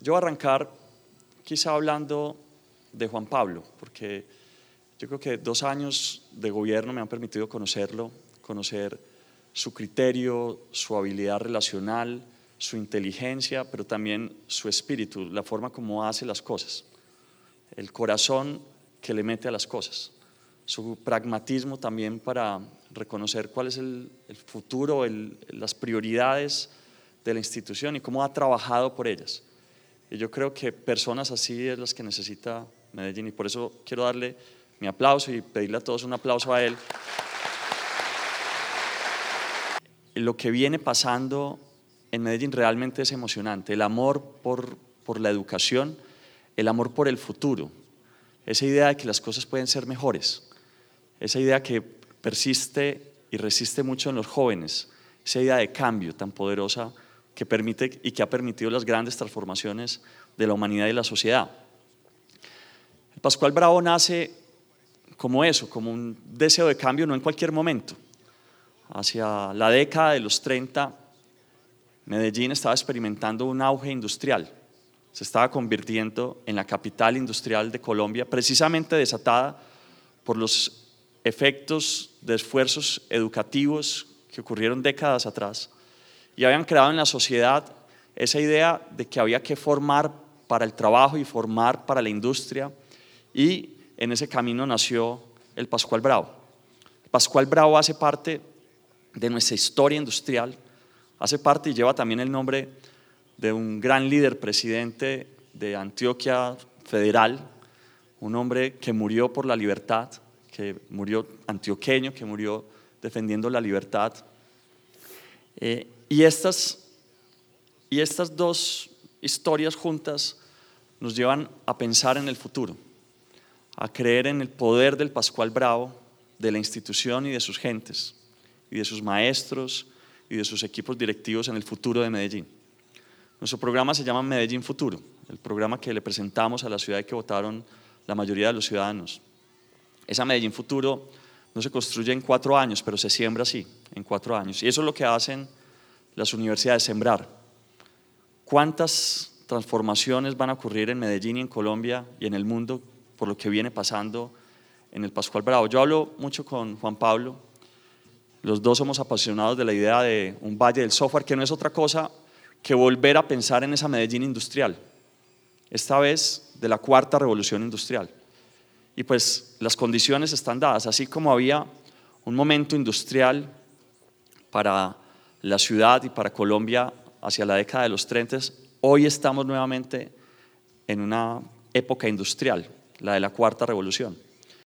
Yo voy a arrancar quizá hablando de Juan Pablo, porque yo creo que 2 años de gobierno me han permitido conocerlo, conocer su criterio, su habilidad relacional, su inteligencia, pero también su espíritu, la forma como hace las cosas, el corazón que le mete a las cosas, su pragmatismo también para reconocer cuál es el futuro, las prioridades de la institución y cómo ha trabajado por ellas. Y yo creo que personas así es las que necesita Medellín, y por eso quiero darle mi aplauso y pedirle a todos un aplauso a él. Lo que viene pasando en Medellín realmente es emocionante, el amor por la educación, el amor por el futuro, esa idea de que las cosas pueden ser mejores, esa idea que persiste y resiste mucho en los jóvenes, esa idea de cambio tan poderosa que permite y que ha permitido las grandes transformaciones de la humanidad y la sociedad. El Pascual Bravo nace como eso, como un deseo de cambio, no en cualquier momento. Hacia la década de los 30, Medellín estaba experimentando un auge industrial, se estaba convirtiendo en la capital industrial de Colombia, precisamente desatada por los efectos de esfuerzos educativos que ocurrieron décadas atrás y habían creado en la sociedad esa idea de que había que formar para el trabajo y formar para la industria, y en ese camino nació el Pascual Bravo. El Pascual Bravo hace parte de nuestra historia industrial, hace parte y lleva también el nombre de un gran líder, presidente de Antioquia Federal, un hombre que murió por la libertad, que murió antioqueño, que murió defendiendo la libertad. Y estas dos historias juntas nos llevan a pensar en el futuro, a creer en el poder del Pascual Bravo, de la institución y de sus gentes, y de sus maestros y de sus equipos directivos en el futuro de Medellín. Nuestro programa se llama Medellín Futuro, el programa que le presentamos a la ciudad y que votaron la mayoría de los ciudadanos. Esa Medellín Futuro no se construye en 4 años, pero se siembra así, en 4 años. Y eso es lo que hacen las universidades, sembrar. ¿Cuántas transformaciones van a ocurrir en Medellín y en Colombia y en el mundo por lo que viene pasando en el Pascual Bravo? Yo hablo mucho con Juan Pablo, los dos somos apasionados de la idea de un valle del software, que no es otra cosa que volver a pensar en esa Medellín industrial, esta vez de la 4ª revolución industrial. Y pues las condiciones están dadas, así como había un momento industrial para la ciudad y para Colombia hacia la década de los 30, hoy estamos nuevamente en una época industrial, la de la 4ª revolución.